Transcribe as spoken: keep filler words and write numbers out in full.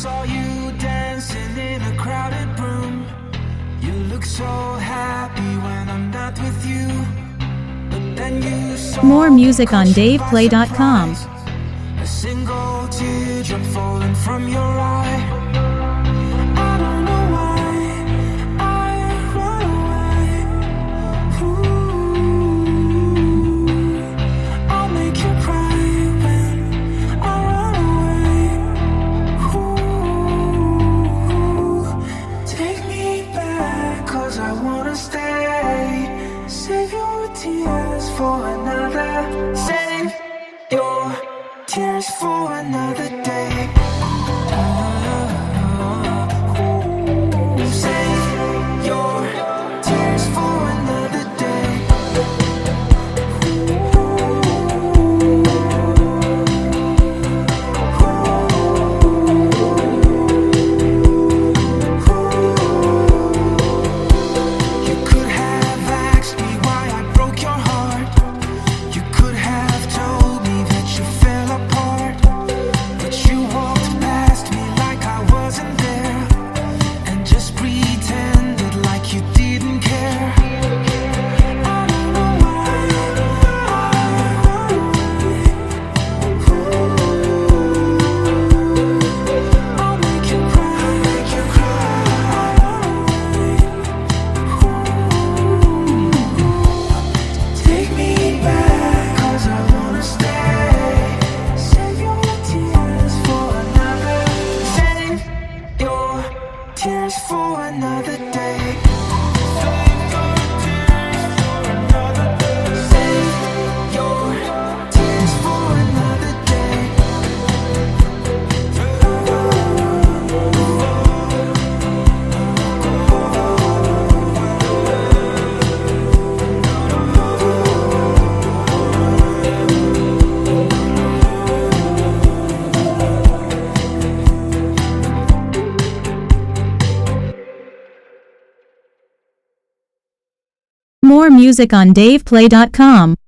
saw you dancing in a crowded room. You look so happy when I'm not with you. But then you saw More music on dave play dot com. a single teardrop falling from your eye. I don't know why I run away. Ooh, I'll make you cry when I run away. Ooh, take me back 'cause I wanna stay. Save your tears for another. Save your tears for another day. Save your tears for another day. You could have asked me why I broke your heart. You could have told me that you fell apart. But you walked past me like I wasn't there, and just pretended like you didn't care. I don't know why I run away. Ooh, I'll make you cry, make you cry. I run away. Ooh, take me back 'cause I wanna stay. Save your tears for another. Save your tears for another day. Save your tears for another day. More music on dave play dot com.